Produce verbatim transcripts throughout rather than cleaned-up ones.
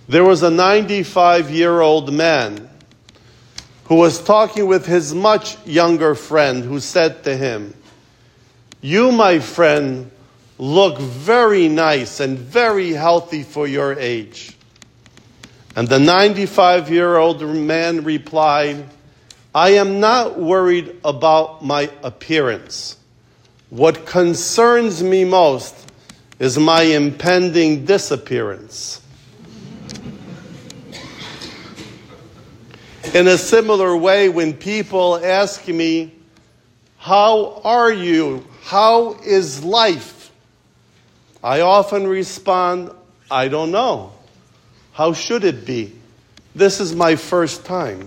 There was a ninety-five-year-old man who was talking with his much younger friend who said to him, "You, my friend, look very nice and very healthy for your age." And the ninety-five-year-old man replied, "I am not worried about my appearance. What concerns me most is my impending disappearance." In a similar way, when people ask me, "How are you? How is life?" I often respond, "I don't know. How should it be? This is my first time."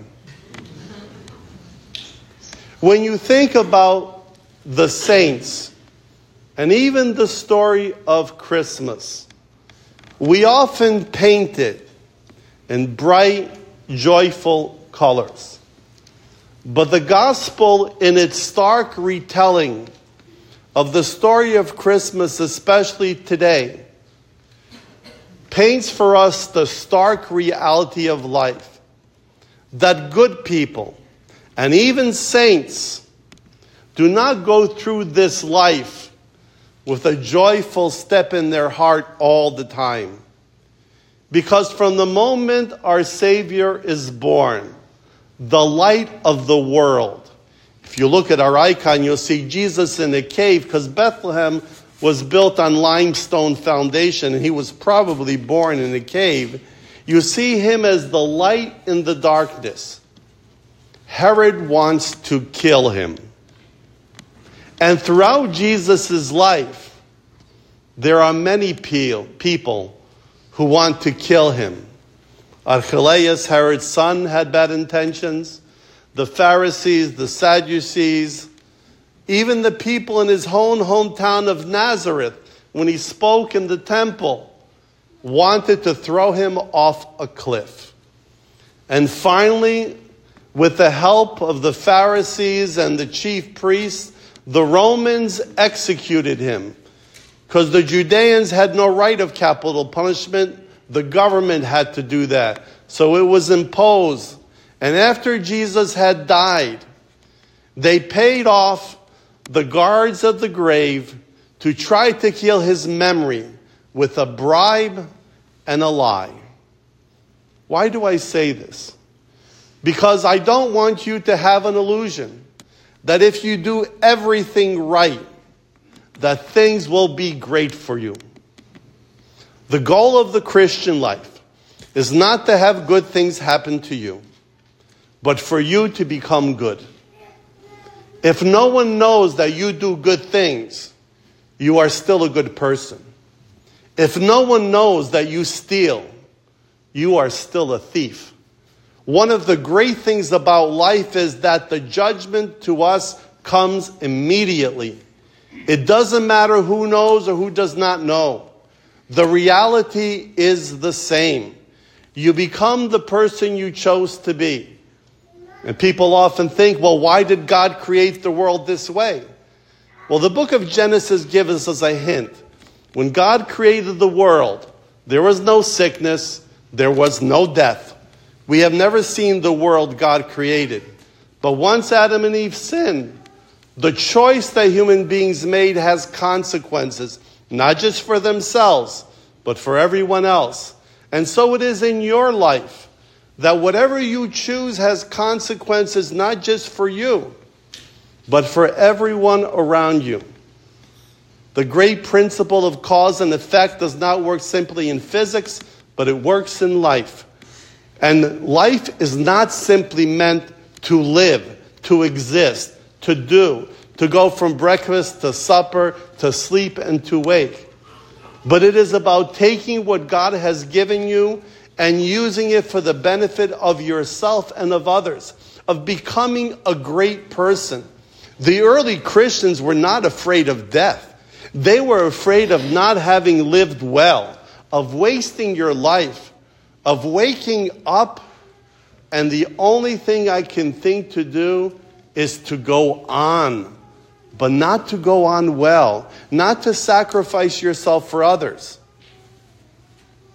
When you think about the saints, and even the story of Christmas, we often paint it in bright, joyful colors. But the gospel, in its stark retelling of the story of Christmas, especially today, paints for us the stark reality of life. That good people, and even saints, do not go through this life with a joyful step in their heart all the time. Because from the moment our Savior is born, the light of the world, if you look at our icon, you'll see Jesus in a cave, because Bethlehem was built on limestone foundation, and he was probably born in a cave. You see him as the light in the darkness. Herod wants to kill him. And throughout Jesus' life, there are many people who want to kill him. Archelaus, Herod's son, had bad intentions. The Pharisees, the Sadducees, even the people in his own hometown of Nazareth, when he spoke in the temple, wanted to throw him off a cliff. And finally, with the help of the Pharisees and the chief priests, the Romans executed him. Because the Judeans had no right of capital punishment, the government had to do that. So it was imposed. And after Jesus had died, they paid off the guards of the grave to try to kill his memory with a bribe and a lie. Why do I say this? Because I don't want you to have an illusion that if you do everything right, that things will be great for you. The goal of the Christian life is not to have good things happen to you, but for you to become good. If no one knows that you do good things, you are still a good person. If no one knows that you steal, you are still a thief. One of the great things about life is that the judgment to us comes immediately. It doesn't matter who knows or who does not know. The reality is the same. You become the person you chose to be. And people often think, well, why did God create the world this way? Well, the book of Genesis gives us a hint. When God created the world, there was no sickness, there was no death. We have never seen the world God created. But once Adam and Eve sinned, the choice that human beings made has consequences, not just for themselves, but for everyone else. And so it is in your life, that whatever you choose has consequences not just for you, but for everyone around you. The great principle of cause and effect does not work simply in physics, but it works in life. And life is not simply meant to live, to exist, to do, to go from breakfast to supper, to sleep and to wake. But it is about taking what God has given you and using it for the benefit of yourself and of others, of becoming a great person. The early Christians were not afraid of death. They were afraid of not having lived well, of wasting your life, of waking up, and the only thing I can think to do is to go on, but not to go on well, not to sacrifice yourself for others.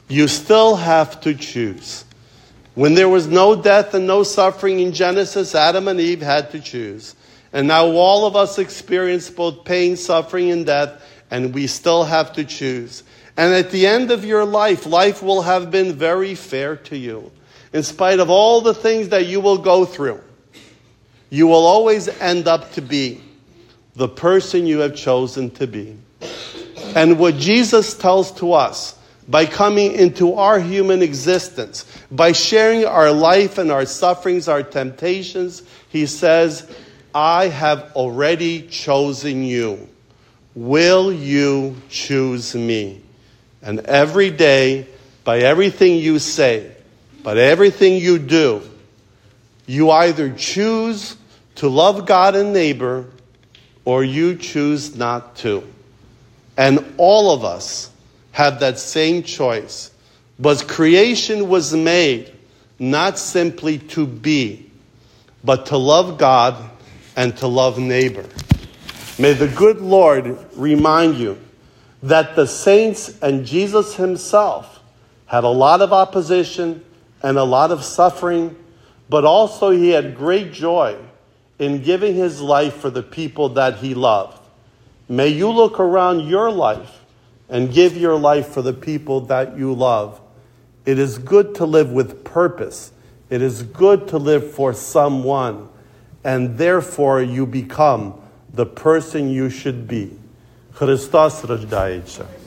You still have to choose. When there was no death and no suffering in Genesis, Adam and Eve had to choose. And now all of us experience both pain, suffering, and death, and we still have to choose. And at the end of your life, life will have been very fair to you. In spite of all the things that you will go through, you will always end up to be the person you have chosen to be. And what Jesus tells to us, by coming into our human existence, by sharing our life and our sufferings, our temptations, he says, I have already chosen you. Will you choose me? And every day, by everything you say, by everything you do, you either choose to love God and neighbor, or you choose not to. And all of us have that same choice. But creation was made not simply to be, but to love God and to love neighbor. May the good Lord remind you that the saints and Jesus himself had a lot of opposition and a lot of suffering, but also he had great joy in giving his life for the people that he loved. May you look around your life and give your life for the people that you love. It is good to live with purpose. It is good to live for someone. And therefore you become the person you should be. Christos Rajdaitsa.